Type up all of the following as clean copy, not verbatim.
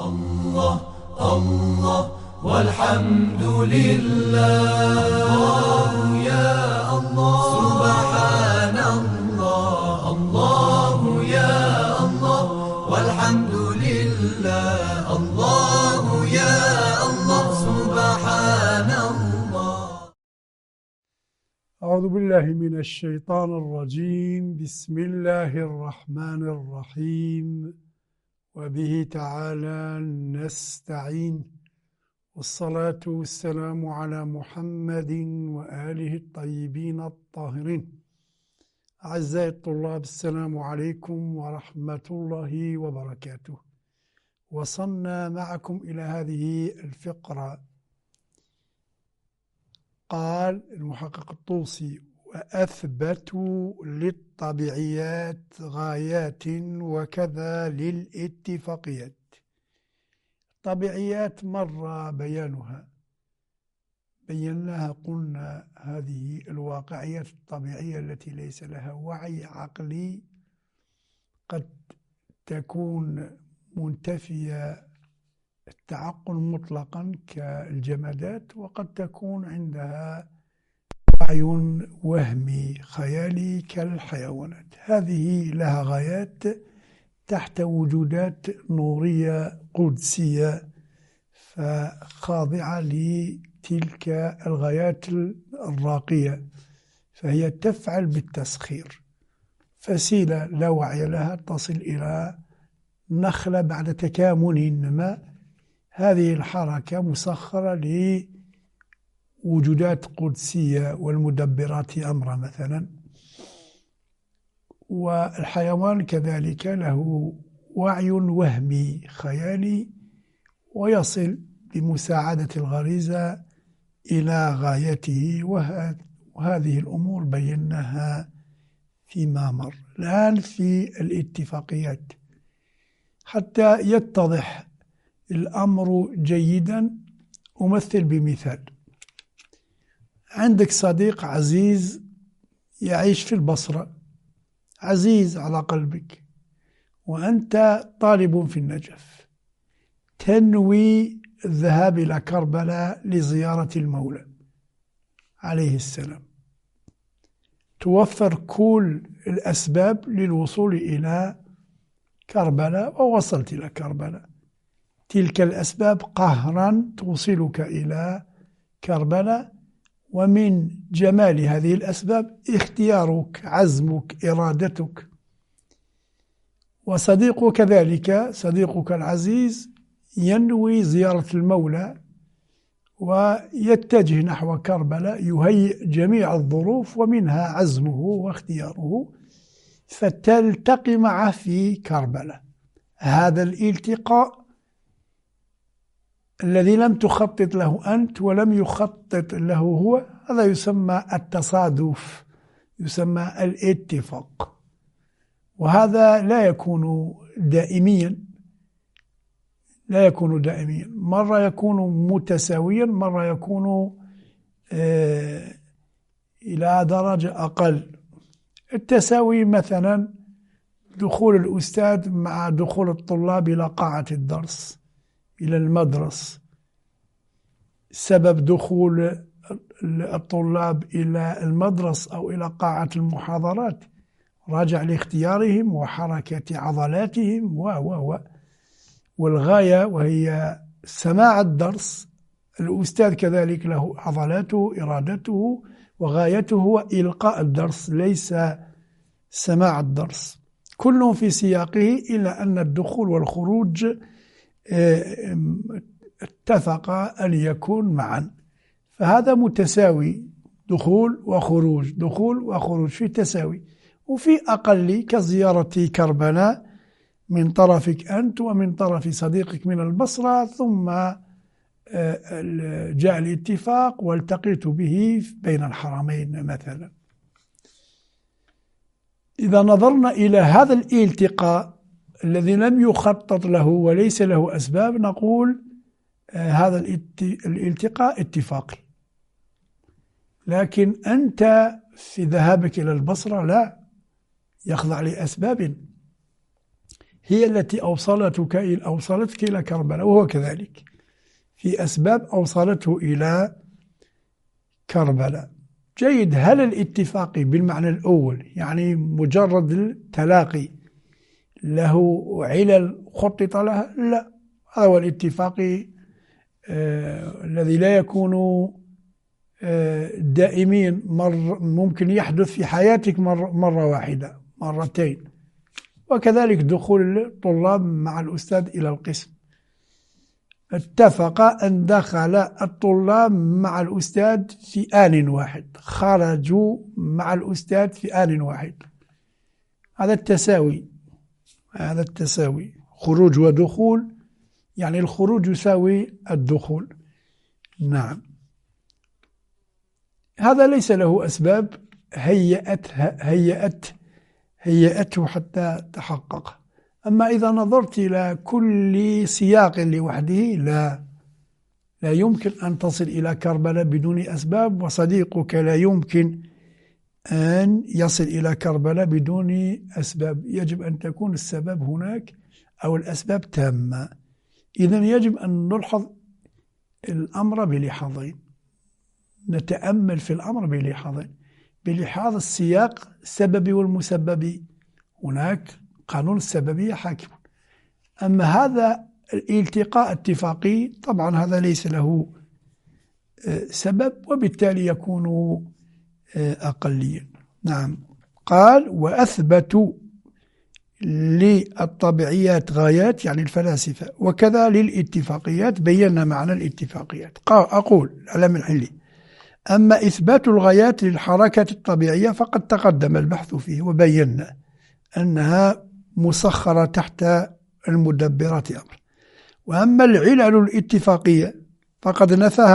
الله الله والحمد لله، الله يا الله سبحان الله، الله يا الله والحمد لله، الله يا الله سبحان الله. أعوذ بالله من الشيطان الرجيم. بسم الله الرحمن الرحيم، وبه تعالى نستعين، والصلاة والسلام على محمد وآله الطيبين الطاهرين. أعزائي الطلاب، السلام عليكم ورحمة الله وبركاته. وصلنا معكم إلى هذه الفقرة. قال المحقق الطوسي: وأثبتوا للطبيعيات غايات وكذا للاتفاقيات. الطبيعيات مر بيناها، قلنا هذه الواقعيات الطبيعية التي ليس لها وعي عقلي، قد تكون منتفية التعقل مطلقا كالجمادات، وقد تكون عندها وعي وهمي خيالي كالحيوانات. هذه لها غايات تحت وجودات نورية قدسية، فخاضعة لتلك الغايات الراقية، فهي تفعل بالتسخير. فسيلة لا وعي لها تصل إلى نخلة بعد تكامل النماء، هذه الحركة مسخرة لوجودات قدسية والمدبرات أمرا مثلا. والحيوان كذلك له وعي وهمي خيالي، ويصل بمساعدة الغريزة إلى غايته، وهذه الأمور بيناها فيما مر. الآن في الاتفاقيات حتى يتضح الأمر جيدا، أمثل بمثال. عندك صديق عزيز يعيش في البصرة، عزيز على قلبك، وأنت طالب في النجف، تنوي الذهاب إلى كربلاء لزيارة المولى عليه السلام، توفر كل الأسباب للوصول إلى كربلاء، ووصلت إلى كربلاء. تلك الأسباب قهرا توصلك إلى كربلاء، ومن جمال هذه الأسباب اختيارك، عزمك، إرادتك. وصديقك كذلك، صديقك العزيز ينوي زيارة المولى ويتجه نحو كربلاء، يهيئ جميع الظروف ومنها عزمه واختياره، فتلتقي معه في كربلاء. هذا الالتقاء الذي لم تخطط له أنت ولم يخطط له هو، هذا يسمى التصادف، يسمى الاتفاق. وهذا لا يكون دائميا، مرة يكون متساويا، مرة يكون إلى درجة أقل. التساوي مثلا دخول الأستاذ مع دخول الطلاب إلى قاعة الدرس، إلى المدرس. سبب دخول الطلاب إلى المدرس أو إلى قاعة المحاضرات راجع لاختيارهم وحركة عضلاتهم والغاية وهي سماع الدرس. الأستاذ كذلك له عضلاته، إرادته، وغايته هو إلقاء الدرس، ليس سماع الدرس. كل في سياقه، إلا أن الدخول والخروج اتفق أن يكون معا، فهذا متساوي، دخول وخروج، دخول وخروج، في تساوي. وفي أقل كزيارة كربلاء من طرفك أنت ومن طرف صديقك من البصرة، ثم جاء الاتفاق والتقيت به بين الحرمين مثلا. إذا نظرنا إلى هذا الالتقاء الذي لم يخطط له وليس له أسباب، نقول هذا الالتقاء اتفاقي. لكن أنت في ذهابك إلى البصرة لا، يخضع لأسباب. هي التي أوصلتك إلى كربلاء، وهو كذلك في أسباب أوصلته إلى كربلاء. جيد. هل الاتفاق بالمعنى الأول يعني مجرد التلاقي له علل خطط لها؟ لا، هذا هو الاتفاق الذي لا يكون دائمين، ممكن يحدث في حياتك مرة واحدة مرتين. وكذلك دخول الطلاب مع الأستاذ إلى القسم، اتفق أن دخل الطلاب مع الأستاذ في آن واحد، خرجوا مع الأستاذ في آن واحد. هذا التساوي، خروج ودخول، يعني الخروج يساوي الدخول. نعم. هذا ليس له أسباب هيأته حتى تحقق. أما إذا نظرت إلى كل سياق لوحده لا يمكن أن تصل إلى كربلاء بدون أسباب، وصديقك لا يمكن أن يصل إلى كربلاء بدون أسباب. يجب أن تكون السبب هناك أو الأسباب تامة. إذن يجب أن نلحظ الأمر بلحاظين، نتأمل في الأمر بلحاظين، بلحاظ السياق السببي والمسببي. هناك قانون السببية حاكم. أما هذا الالتقاء اتفاقي طبعا هذا ليس له سبب، وبالتالي يكون أقليا. نعم. قال وأثبتوا للطبيعيات غايات، يعني الفلاسفة، وكذا للاتفاقيات. بينا معنى الاتفاقيات. أقول العلم الحلي: أما إثبات الغايات للحركة الطبيعية فقد تقدم البحث فيه، وبينا أنها مسخرة تحت المدبرات أمر. وأما العلل الاتفاقية فقد نفاها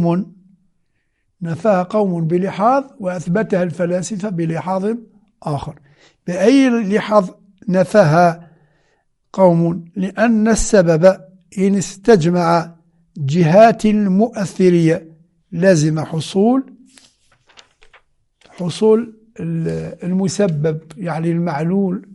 قوم بلحاظ، وأثبتها الفلاسفة بلحاظ آخر. بأي لحاظ نفاها قوم؟ لأن السبب إن استجمع جهات المؤثرية لازم حصول المسبب، يعني المعلول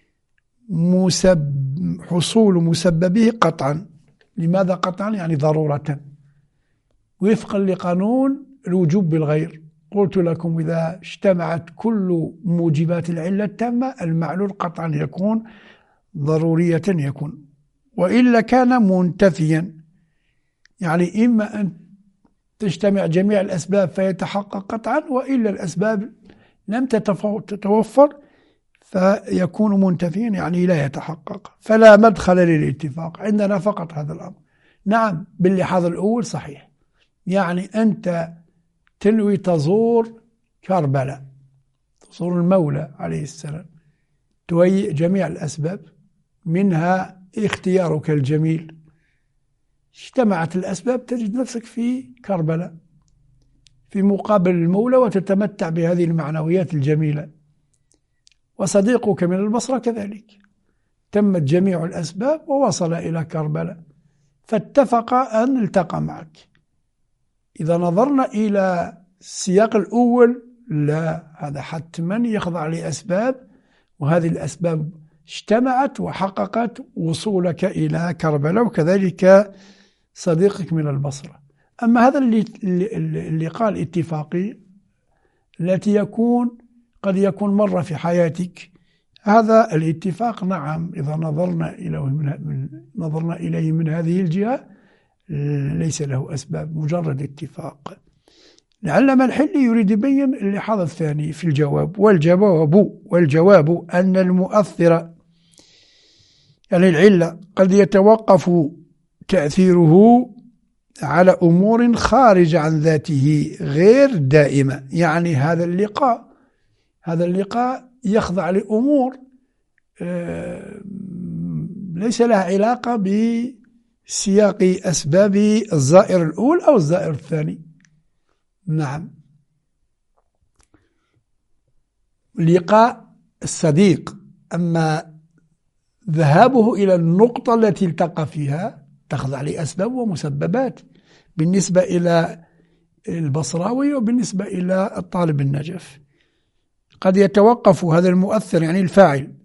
حصول مسببه قطعا. لماذا قطعا؟ يعني ضرورة، وفقا لقانون الوجوب بالغير. قلت لكم إذا اجتمعت كل موجبات العلة التامة المعلول قطعا يكون، ضرورية يكون، وإلا كان منتفيا. يعني إما أن تجتمع جميع الأسباب فيتحقق قطعا، وإلا الأسباب لم تتوفر فيكون منتفيا، يعني لا يتحقق. فلا مدخل للاتفاق عندنا فقط هذا الأمر. نعم، باللحاظ الأول صحيح، يعني أنت تنوي تزور كربلاء، تزور المولى عليه السلام، تهيئ جميع الأسباب، منها اختيارك الجميل. اجتمعت الأسباب تجد نفسك في كربلاء في مقابل المولى، وتتمتع بهذه المعنويات الجميلة. وصديقك من البصرة كذلك، تمت جميع الأسباب ووصل إلى كربلاء، فاتفق أن التقى معك. إذا نظرنا إلى السياق الأول لا، هذا حتما يخضع لأسباب، وهذه الأسباب اجتمعت وحققت وصولك إلى كربلاء، وكذلك صديقك من البصرة. أما هذا اللقاء الاتفاقي التي قد يكون مرة في حياتك، هذا الاتفاق نعم إذا نظرنا إليه من هذه الجهة ليس له أسباب، مجرد اتفاق. العلامة الحلي يريد يبين اللحاظ الثاني في الجواب. والجواب أن المؤثر يعني العلة قد يتوقف تأثيره على أمور خارجة عن ذاته غير دائمة. يعني هذا اللقاء يخضع لأمور ليس لها علاقة بسياق أسباب الزائر الأول أو الزائر الثاني. نعم. لقاء الصديق، أما ذهابه إلى النقطة التي التقى فيها تخضع لأسباب ومسببات بالنسبة إلى البصراوي وبالنسبة إلى الطالب النجف. قد يتوقف هذا المؤثر يعني الفاعل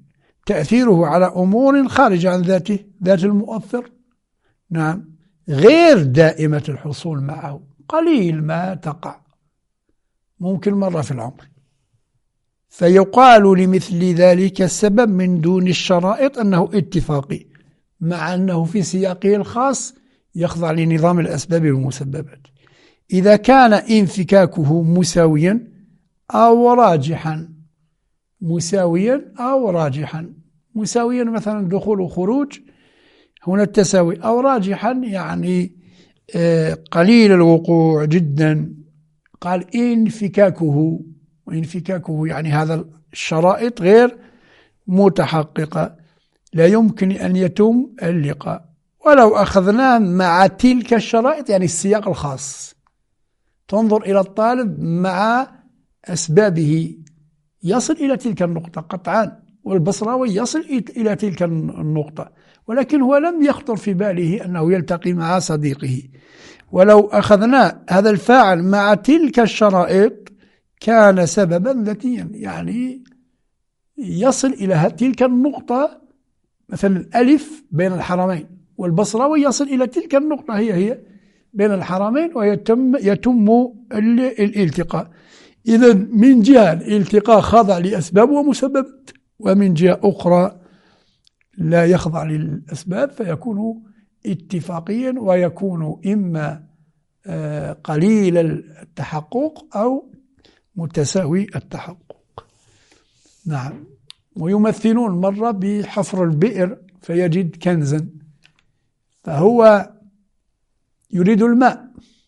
تأثيره على أمور خارجة عن ذاته، ذات المؤثر، نعم، غير دائمة الحصول معه، قليل ما تقع، ممكن مرة في العمر. فيقال لمثل ذلك السبب من دون الشرائط أنه اتفاقي، مع أنه في سياقه الخاص يخضع لنظام الأسباب والمسببات. إذا كان انفكاكه مساويا أو راجحا، مساويا أو راجحا، مساويا مثلا دخول وخروج، هنا التساوي، أو راجحا يعني قليل الوقوع جدا، قال انفكاكه، وانفكاكه يعني هذا الشرائط غير متحققة، لا يمكن أن يتم اللقاء. ولو أخذناه مع تلك الشرائط يعني السياق الخاص، تنظر إلى الطالب مع أسبابه يصل إلى تلك النقطة قطعا، والبصراوي يصل إلى تلك النقطة، ولكن هو لم يخطر في باله أنه يلتقي مع صديقه. ولو أخذنا هذا الفاعل مع تلك الشرائط كان سببا ذاتيا، يعني يصل إلى تلك النقطة، مثلا الألف بين الحرمين، والبصراوي يصل إلى تلك النقطة هي بين الحرمين، ويتم الالتقاء. إذن من جهة الالتقاء خاضع لأسباب ومسببات، ومن جهة أخرى لا يخضع للأسباب، فيكون اتفاقيا، ويكون إما قليل التحقق أو متساوي التحقق. نعم. ويمثلون مرة بحفر البئر فيجد كنزا، فهو يريد الماء،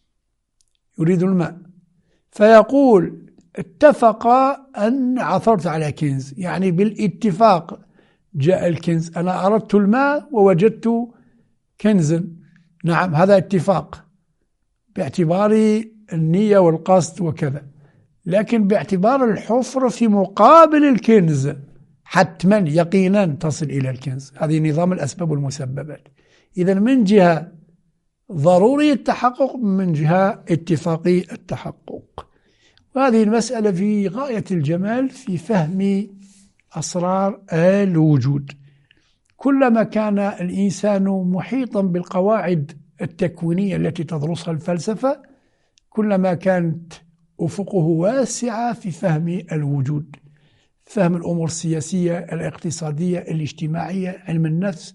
فيقول اتفق أن عثرت على كنز، يعني بالاتفاق جاء الكنز، أنا أردت الماء ووجدت كنزا، نعم، هذا اتفاق باعتبار النية والقصد وكذا. لكن باعتبار الحفر في مقابل الكنز حتما يقينا تصل إلى الكنز، هذه نظام الأسباب والمسببات. إذن من جهة ضروري التحقق، من جهة اتفاقي التحقق. وهذه المسألة في غاية الجمال في فهم أسرار الوجود. كلما كان الإنسان محيطا بالقواعد التكوينية التي تدرسها الفلسفة، كلما كانت أفقه واسعة في فهم الوجود، فهم الأمور السياسية، الاقتصادية، الاجتماعية، علم النفس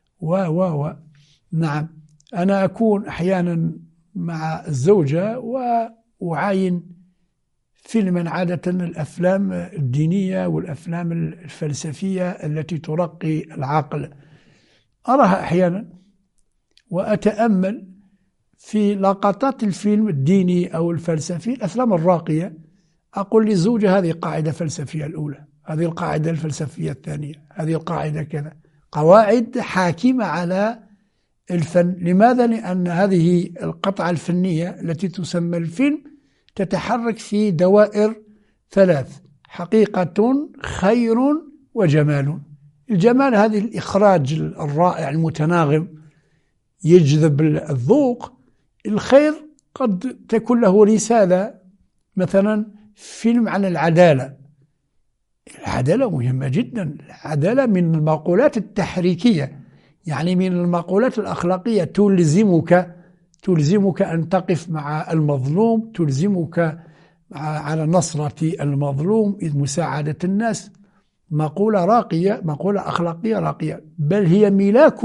نعم. أنا أكون أحيانا مع الزوجة وأعاين فيلما، عادة الأفلام الدينية والأفلام الفلسفية التي ترقي العقل، أراها أحيانا وأتأمل في لقطات الفيلم الديني أو الفلسفي، الأفلام الراقية، أقول للزوجة هذه قاعدة فلسفية الأولى، هذه القاعدة الفلسفية الثانية، هذه القاعدة كذا، قواعد حاكمة على الفن. لماذا؟ لأن هذه القطعة الفنية التي تسمى الفيلم تتحرك في دوائر ثلاث: حقيقة، خير، وجمال. الجمال هذه الإخراج الرائع المتناغم يجذب الذوق. الخير قد تكون له رسالة، مثلا فيلم عن العدالة، العدالة مهمة جدا، العدالة من المقولات التحريكية، يعني من المقولات الأخلاقية، تلزمك أن تقف مع المظلوم، تلزمك على نصرة المظلوم، إذ مساعدة الناس مقولة راقية، مقولة أخلاقية راقية، بل هي ملاك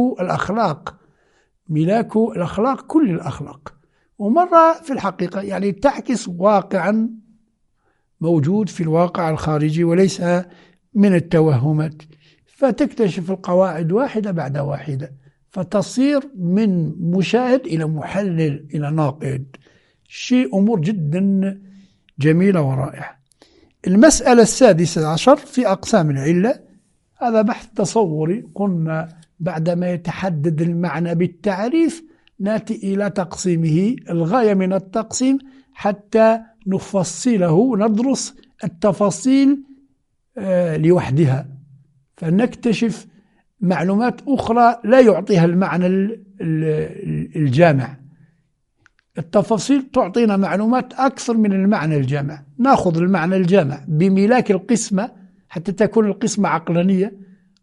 الأخلاق، كل الأخلاق. ومرة في الحقيقة يعني تعكس واقعا موجود في الواقع الخارجي وليس من التوهمات، فتكتشف القواعد واحدة بعد واحدة، فتصير من مشاهد إلى محلل إلى ناقد، أمور جدا جميلة ورائعة. المسألة 16 في أقسام العلة، هذا بحث تصوري. قلنا بعدما يتحدد المعنى بالتعريف نأتي إلى تقسيمه، الغاية من التقسيم حتى نفصله، ندرس التفاصيل لوحدها، فنكتشف معلومات أخرى لا يعطيها المعنى الجامع. التفاصيل تعطينا معلومات أكثر من المعنى الجامع، نأخذ المعنى الجامع بملاك القسمة حتى تكون القسمة عقلانية،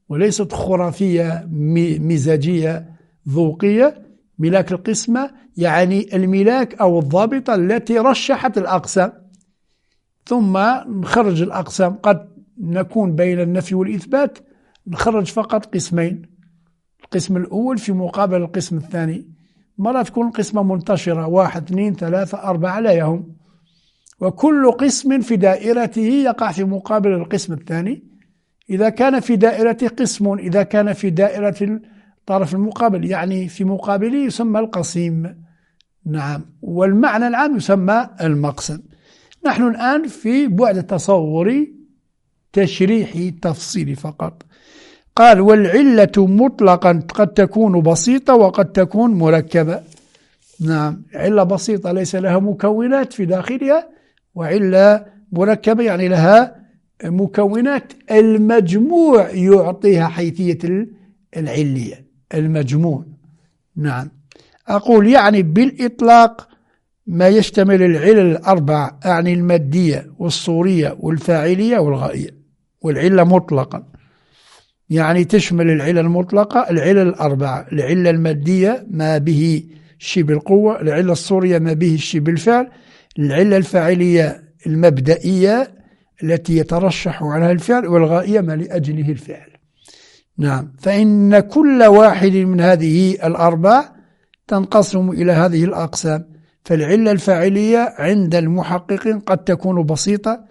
وليست خرافية مزاجية ذوقية. ملاك القسمة يعني الملاك أو الضابطة التي رشحت الأقسام، ثم نخرج الأقسام. قد نكون بين النفي والإثبات نخرج فقط قسمين، القسم الأول في مقابل القسم الثاني. مرة تكون القسمة منتشرة 1 2 3 4 لا يهم، وكل قسم في دائرته يقع في مقابل القسم الثاني. إذا كان في دائرته قسم، إذا كان في دائرة الطرف المقابل يعني في مقابله يسمى القسيم. نعم، والمعنى العام يسمى المقسم. نحن الآن في بعد تصوري تشريحي تفصيلي فقط. قال والعلة مطلقا قد تكون بسيطة وقد تكون مركبة. نعم، علة بسيطة ليس لها مكونات في داخلها، وعلة مركبة يعني لها مكونات، المجموع يعطيها حيثية العلية، المجموع. نعم، أقول يعني بالإطلاق ما يشتمل العلل الأربع، أعني المادية والصورية والفاعلية والغائية. والعلة مطلقا يعني تشمل العلة المطلقة العلل الأربعة: العلة المادية ما به شبه القوة، العلة الصورية ما به شبه الفعل، العلة الفاعلية المبدئية التي يترشح عنها الفعل، والغائية ما لأجله الفعل. نعم، فإن كل واحد من هذه الأربع تنقسم إلى هذه الأقسام. فالعلة الفاعلية عند المحققين قد تكون بسيطة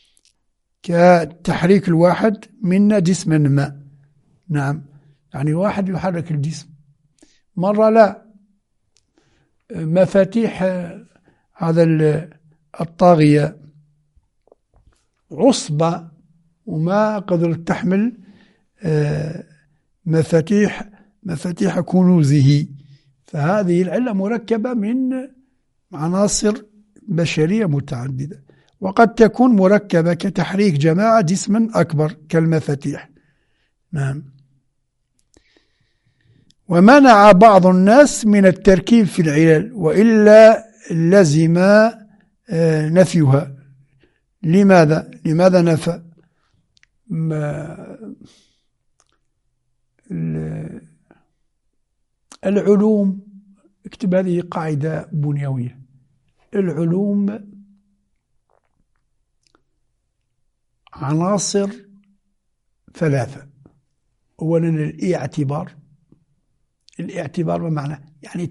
كتحريك الواحد منا جسما ما. نعم، يعني واحد يحرك الجسم، مرة لا. مفاتيح هذا الطاغية عصبة وما قدرت تحمل مفاتيح كنوزه. فهذه العلة مركبة من عناصر بشرية متعددة، وقد تكون مركبة كتحريك جماعة جسما أكبر كالمفاتيح. نعم، ومنع بعض الناس من التركيب في العلل وإلا لزم نفيها. لماذا نفى؟ العلوم، اكتب هذه قاعدة بنيوية: العلوم عناصر ثلاثة. أولا الاعتبار ما معنى؟ يعني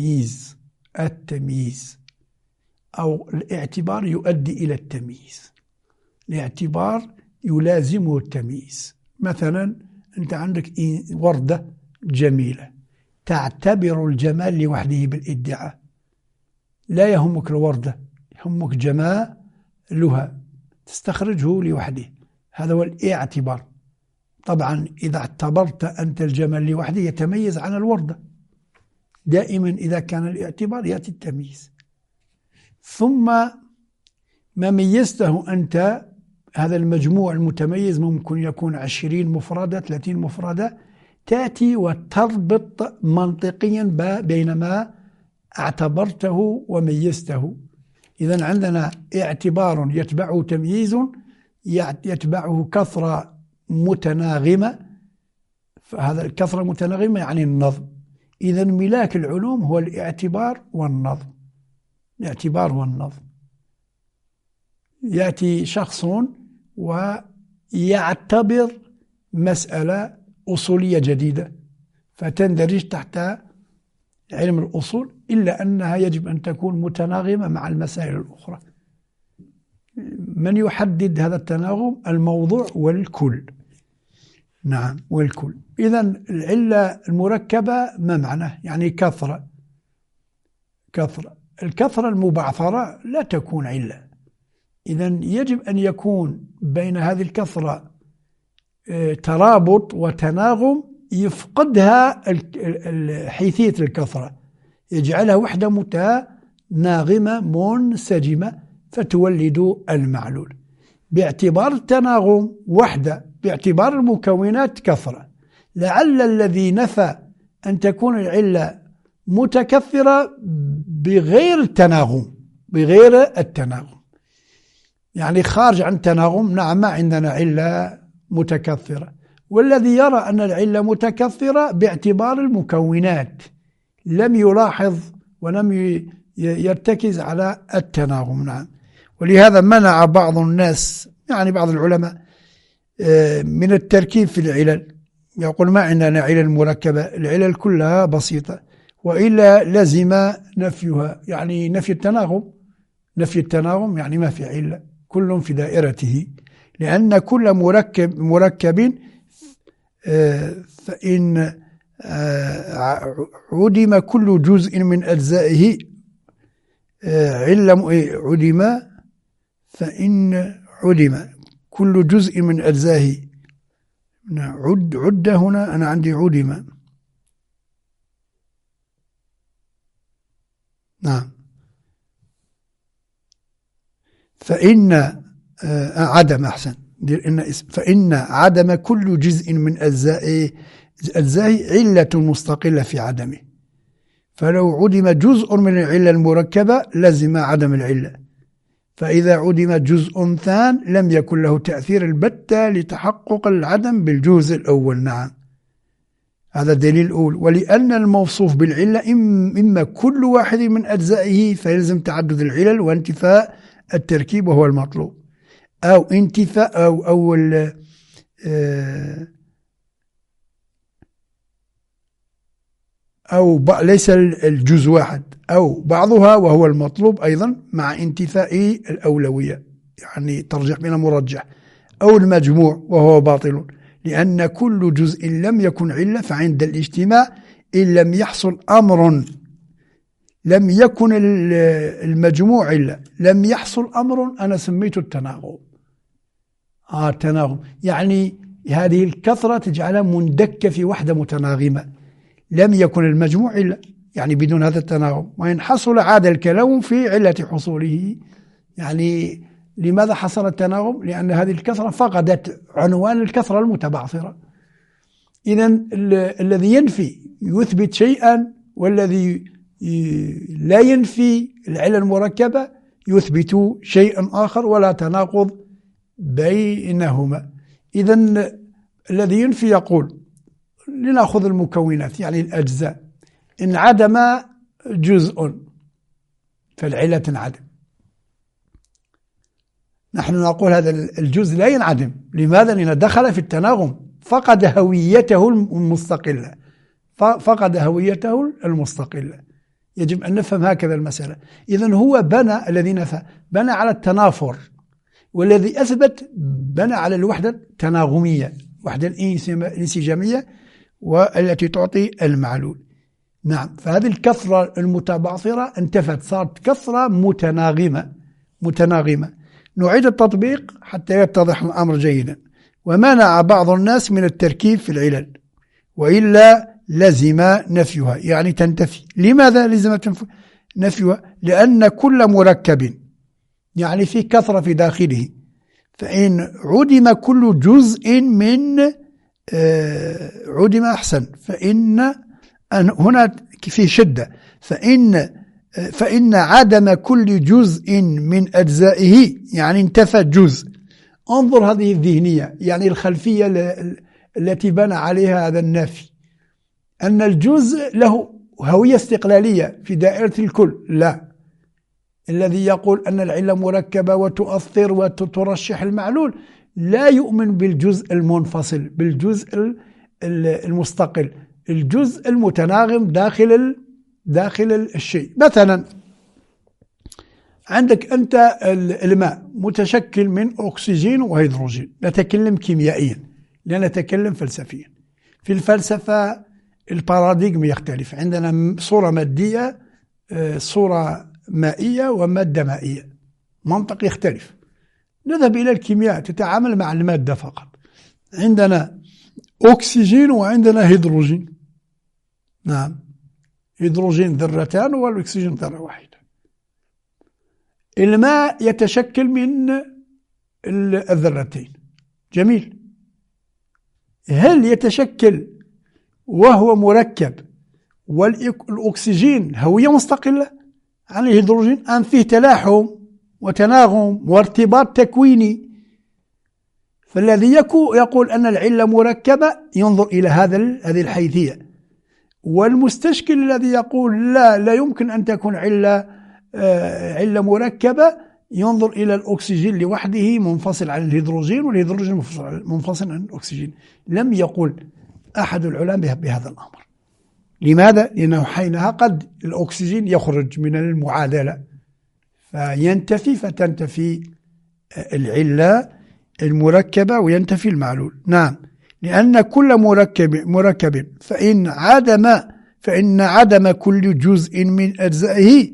التمييز أو الاعتبار يؤدي إلى التمييز. الاعتبار يلازمه التمييز. مثلا أنت عندك وردة جميلة، تعتبر الجمال لوحده بالادعاء، لا يهمك الوردة، يهمك جمالها، تستخرجه لوحده. هذا هو الاعتبار. طبعا إذا اعتبرت أنت الجمال لوحده يتميز عن الوردة. دائما إذا كان الاعتبار يأتي التمييز. ثم ما ميزته أنت، هذا المجموع المتميز ممكن يكون 20 مفردة 30 مفردة، تأتي وتربط منطقيا بين ما اعتبرته وميزته. إذن عندنا اعتبار يتبعه تمييز، يتبعه كثرة متناغمة. فهذا الكثرة متناغمة يعني النظم. إذن ملاك العلوم هو الاعتبار والنظم. الاعتبار والنظم. يأتي شخص ويعتبر مسألة أصولية جديدة فتندرج تحت علم الأصول، إلا أنها يجب أن تكون متناغمة مع المسائل الأخرى. من يحدد هذا التناغم؟ الموضوع والكل. نعم، والكل. إذن العلة المركبة ما معناه؟ يعني كثرة. الكثرة المبعثرة لا تكون علة. إذن يجب أن يكون بين هذه الكثرة ترابط وتناغم يفقدها حيثية الكثرة، يجعلها وحدة متناغمة منسجمة فتولد المعلول. باعتبار التناغم وحدة، باعتبار المكونات كثرة. لعل الذي نفى أن تكون العلة متكثرة بغير التناغم، يعني خارج عن التناغم. نعم، ما عندنا علة متكثرة، والذي يرى أن العلة متكثرة باعتبار المكونات، لم يلاحظ ولم يرتكز على التناغم. نعم. ولهذا منع بعض الناس، يعني بعض العلماء، من التركيب في العلل. يقول ما عندنا علل مركبة، العلل كلها بسيطة، وإلا لزم نفيها، يعني نفي التناغم. نفي التناغم يعني ما في علة، كل في دائرته، لأن كل مركب فإن عدم كل جزء من أجزائه عدم، فإن عدم كل جزء من أجزائه. عد هنا أنا عندي عدم. نعم. فإن عدم أحسن، فإن عدم كل جزء من أجزائه علة مستقلة في عدمه، فلو عدم جزء من العلة المركبة لزم عدم العلة، فإذا عدم جزء ثان لم يكن له تأثير البتة لتحقق العدم بالجزء الأول. نعم، هذا دليل الأول. ولأن الموصوف بالعلة إما كل واحد من أجزائه فيلزم تعدد العلل وانتفاء التركيب وهو المطلوب، أو انتفاء أو ليس الجزء واحد، أو بعضها وهو المطلوب أيضا مع انتفاء الأولوية، يعني ترجح بين مرجح، أو المجموع وهو باطل، لأن كل جزء لم يكن علة، فعند الاجتماع إن لم يحصل أمر لم يكن المجموع علة، لم يحصل أمر أنا سميته التناغم. التناغم يعني هذه الكثرة تجعلها مندكة في وحدة متناغمة، لم يكن المجموع علة، يعني بدون هذا التناغم. وإن حصل عاد الكلام في علة حصوله. يعني لماذا حصل التناغم؟ لأن هذه الكثرة فقدت عنوان الكثرة المتبعثرة. إذن الذي ينفي يثبت شيئا، والذي لا ينفي العلة المركبة يثبت شيئا آخر، ولا تناقض بينهما. إذن الذي ينفي يقول لنأخذ المكونات يعني الأجزاء، إن عدم جزء فالعلة تنعدم. نحن نقول هذا الجزء لا ينعدم. لماذا؟ لأنه دخل في التناغم، فقد هويته المستقلة، فقد هويته المستقلة. يجب أن نفهم هكذا المسألة. إذن هو بنى، الذي نفى بنى على التنافر، والذي أثبت بنى على الوحدة التناغمية، وحدة الانسجامية والتي تعطي المعلول. نعم. فهذه الكثرة المتبعثرة انتفت، صارت كثرة متناغمة. نعيد التطبيق حتى يتضح الأمر جيدا. ومنع بعض الناس من التركيب في العلل، وإلا لزم نفيها، يعني تنتفي. لماذا لزم نفيها؟ لأن كل مركب يعني في كثرة في داخله، فإن عدم كل جزء من عدم أحسن، فإن هنا في شدة، فإن عدم كل جزء من أجزائه يعني انتفى جزء. انظر هذه الذهنية، يعني الخلفية التي بنى عليها هذا النافي، أن الجزء له هوية استقلالية في دائرة الكل. لا، الذي يقول أن العلة مركبة وتؤثر وترشح المعلول لا يؤمن بالجزء المنفصل، بالجزء المستقل، الجزء المتناغم داخل الشيء. مثلا عندك أنت الماء متشكل من أكسجين وهيدروجين، نتكلم كيميائيا لا نتكلم فلسفيا. في الفلسفة الباراديغم يختلف، عندنا صورة مادية، صورة مائية، ومادة مائية، منطق يختلف. نذهب إلى الكيمياء، تتعامل مع المادة فقط، عندنا أكسجين وعندنا هيدروجين. نعم، هيدروجين ذرتان والأكسجين ذرة واحدة. الماء يتشكل من الذرتين، جميل. هل يتشكل وهو مركب والأكسجين هوية مستقلة عن الهيدروجين، أم فيه تلاحم وتناغم وارتباط تكويني؟ فالذي يقول أن العلة مركبة ينظر إلى هذه الحيثية، والمستشكل الذي يقول لا يمكن أن تكون علة مركبة ينظر إلى الأكسجين لوحده منفصل عن الهيدروجين، والهيدروجين منفصل عن الأكسجين. لم يقل أحد العلماء بهذا الأمر. لماذا؟ لأنه حينها قد الأكسجين يخرج من المعادلة فينتفي، فتنتفي العلة المركبة وينتفي المعلول. نعم، لأن كل مركب فإن عدم كل جزء من أجزائه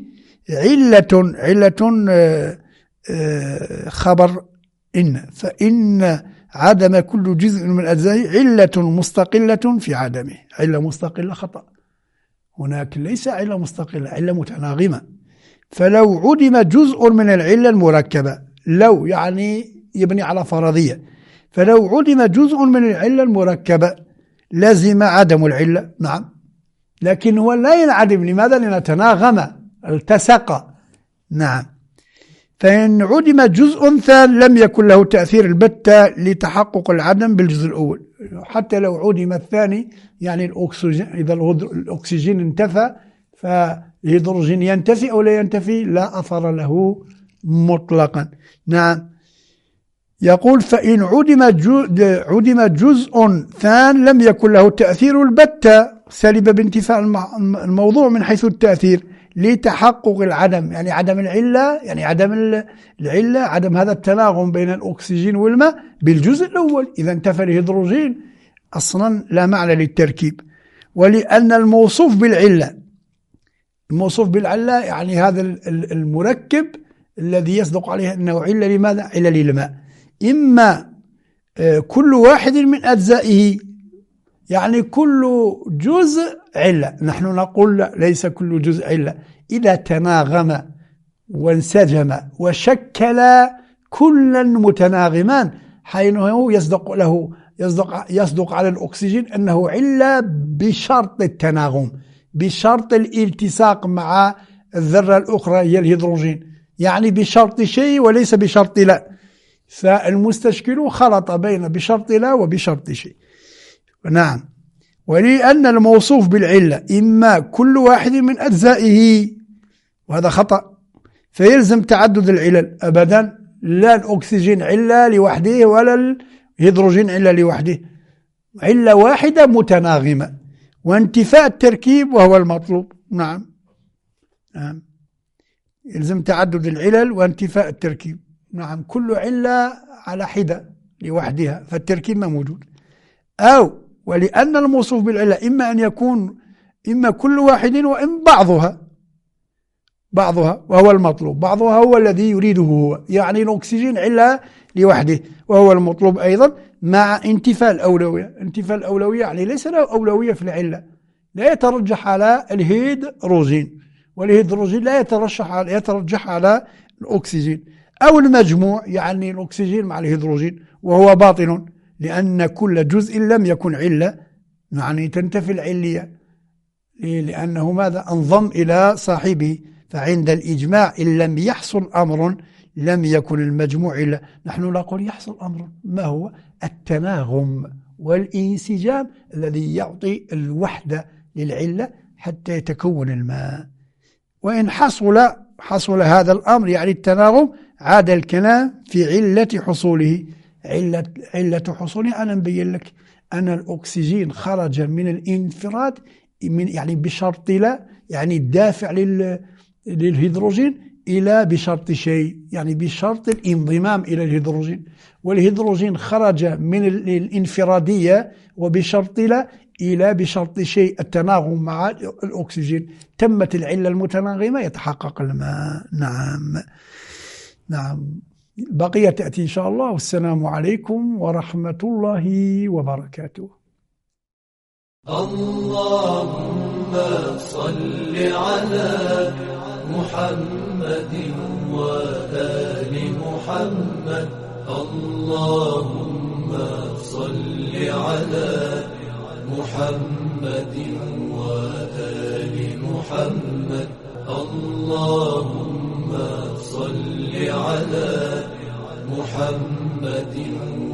علة خبر فإن عدم كل جزء من أجزائه علة مستقلة في عدمه. علة مستقلة خطأ، هناك ليس علة مستقلة، علة متناغمة. فلو عدم جزء من العلة المركبة، لو يعني يبني على فرضية، فلو عدم جزء من العلة المركبة لازم عدم العلة. نعم، لكن هو لا ينعدم. لماذا؟ لأنه تناغم، التصق. نعم، فإن عدم جزء ثان لم يكن له تأثير البتة لتحقق العدم بالجزء الأول. حتى لو عدم الثاني، يعني الأكسجين، إذا الأكسجين انتفى فالهيدروجين ينتفي أو لا ينتفي، لا أثر له مطلقا. نعم، يقول فإن عدم جزء ثان لم يكن له تأثير البتة، سلب بانتفاء الموضوع من حيث التأثير لتحقق العدم، يعني عدم العلة، يعني عدم العلة، عدم هذا التناغم بين الأكسجين والماء بالجزء الأول. إذا انتفى الهيدروجين أصلا لا معنى للتركيب. ولأن الموصوف بالعلة يعني هذا المركب الذي يصدق عليه أنه علة. لماذا؟ علة للماء. إما كل واحد من أجزائه، يعني كل جزء علة. نحن نقول لا، ليس كل جزء علة. إذا تناغم وانسجم وشكل كلا متناغمان، حينه يصدق على الأكسجين أنه علة بشرط التناغم، بشرط الالتصاق مع الذرة الأخرى هي الهيدروجين، يعني بشرط شيء وليس بشرط لا. فالمستشكل خلط بين بشرط لا وبشرط شيء. نعم، ولأن الموصوف بالعلة إما كل واحد من أجزائه، وهذا خطأ، فيلزم تعدد العلل أبدا. لا الأكسجين علة لوحده ولا الهيدروجين علة لوحده، علة واحدة متناغمة، وانتفاء التركيب وهو المطلوب. نعم، يلزم تعدد العلل وانتفاء التركيب. نعم، كل علة على حدة لوحدها فالتركيب ما موجود. أو ولأن الموصوف بالعلة إما أن يكون إما كل واحد وإما بعضها وهو المطلوب. بعضها هو الذي يريده هو، يعني الأكسجين علة لوحده وهو المطلوب أيضا، مع انتفاء الأولوية. انتفاء الأولوية يعني ليس له أولوية في العلة، لا يترجح على الهيدروجين، والهيدروجين لا يترجح على الأكسجين. أو المجموع، يعني الأكسجين مع الهيدروجين، وهو باطل، لأن كل جزء لم يكن علة، يعني تنتفي العلية، لأنه ماذا؟ انضم إلى صاحبه. فعند الإجماع إن لم يحصل أمر لم يكن المجموع إلا. نحن نقول يحصل أمر، ما هو؟ التناغم والانسجام الذي يعطي الوحدة للعلة حتى يتكون الماء. وإن حصل هذا الأمر، يعني التناغم، عاد الكلام في علة حصوله. علة حصوله أنا مبين لك أن الأكسجين خرج من الانفراد، يعني بشرط لا، يعني الدافع للهيدروجين إلى بشرط شيء، يعني بشرط الانضمام إلى الهيدروجين. والهيدروجين خرج من الانفرادية وبشرط لا إلى بشرط شيء، التناغم مع الأكسجين. تمت العلة المتناغمة، يتحقق الماء. نعم، بقية تأتي إن شاء الله. والسلام عليكم ورحمة الله وبركاته. اللهم صل على محمد وآل محمد. اللهم صل على محمد وآل محمد. اللهم صل على محمد